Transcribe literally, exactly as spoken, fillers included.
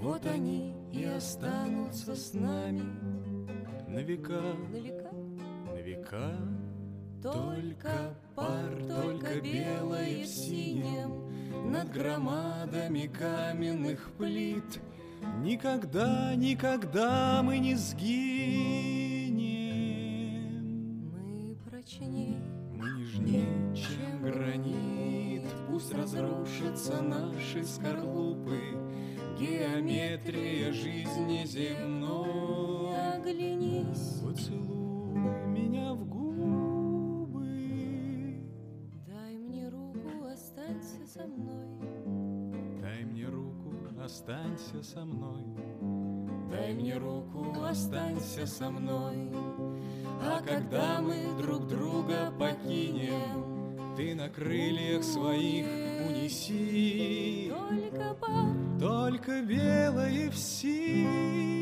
вот они и останутся с нами на века, на века. на века. Только пар, только белое в синем над громадами каменных плит. Никогда, никогда мы не сгинем. Мы прочней, Мы нежнее, чем гранит. Пусть разрушатся наши скорлупы, геометрия жизни земной. оглянись, Поцелуй меня в губы. дай мне руку, останься со мной. Дай мне руку, останься со мной. Дай мне руку, останься со мной. А когда мы друг друга покинем, ты на крыльях своих унеси только пар, только белое в синем.